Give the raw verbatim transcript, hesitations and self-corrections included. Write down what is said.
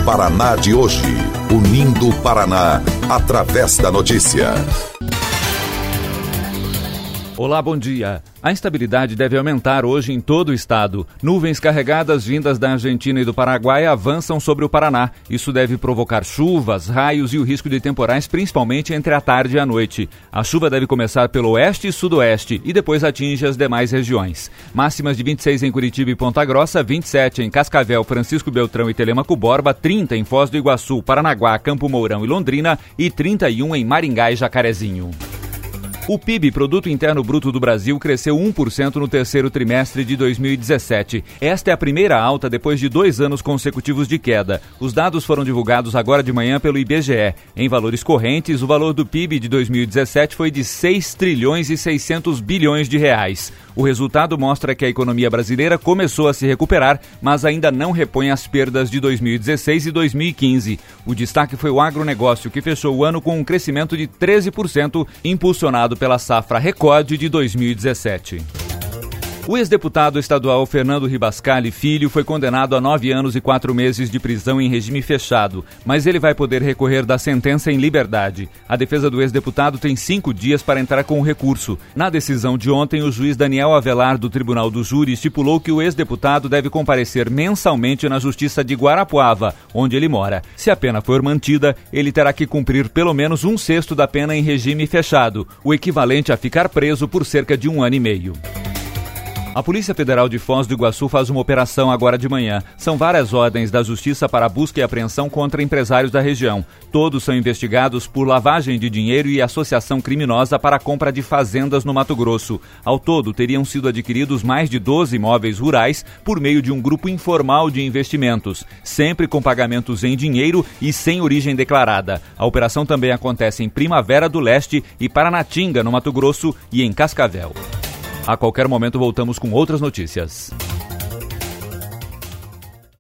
Paraná de hoje. Unindo o Paraná através da notícia. Olá, bom dia. A instabilidade deve aumentar hoje em todo o estado. Nuvens carregadas vindas da Argentina e do Paraguai avançam sobre o Paraná. Isso deve provocar chuvas, raios e o risco de temporais, principalmente entre a tarde e a noite. A chuva deve começar pelo oeste e sudoeste e depois atinge as demais regiões. Máximas de vinte e seis em Curitiba e Ponta Grossa, vinte e sete em Cascavel, Francisco Beltrão e Telêmaco Borba, trinta em Foz do Iguaçu, Paranaguá, Campo Mourão e Londrina e trinta e um em Maringá e Jacarezinho. O P I B, Produto Interno Bruto do Brasil, cresceu um por cento no terceiro trimestre de dois mil e dezessete. Esta é a primeira alta depois de dois anos consecutivos de queda. Os dados foram divulgados agora de manhã pelo I B G E. Em valores correntes, o valor do P I B de dois mil e dezessete foi de seis trilhões e seiscentos bilhões de reais. O resultado mostra que a economia brasileira começou a se recuperar, mas ainda não repõe as perdas de dois mil e dezesseis e dois mil e quinze. O destaque foi o agronegócio, que fechou o ano com um crescimento de treze por cento, impulsionado pela safra recorde de dois mil e dezessete. O ex-deputado estadual Fernando Ribascali Filho foi condenado a nove anos e quatro meses de prisão em regime fechado, mas ele vai poder recorrer da sentença em liberdade. A defesa do ex-deputado tem cinco dias para entrar com o recurso. Na decisão de ontem, o juiz Daniel Avelar, do Tribunal do Júri, estipulou que o ex-deputado deve comparecer mensalmente na Justiça de Guarapuava, onde ele mora. Se a pena for mantida, ele terá que cumprir pelo menos um sexto da pena em regime fechado, o equivalente a ficar preso por cerca de um ano e meio. A Polícia Federal de Foz do Iguaçu faz uma operação agora de manhã. São várias ordens da Justiça para busca e apreensão contra empresários da região. Todos são investigados por lavagem de dinheiro e associação criminosa para a compra de fazendas no Mato Grosso. Ao todo, teriam sido adquiridos mais de doze imóveis rurais por meio de um grupo informal de investimentos, sempre com pagamentos em dinheiro e sem origem declarada. A operação também acontece em Primavera do Leste e Paranatinga, no Mato Grosso, e em Cascavel. A qualquer momento voltamos com outras notícias.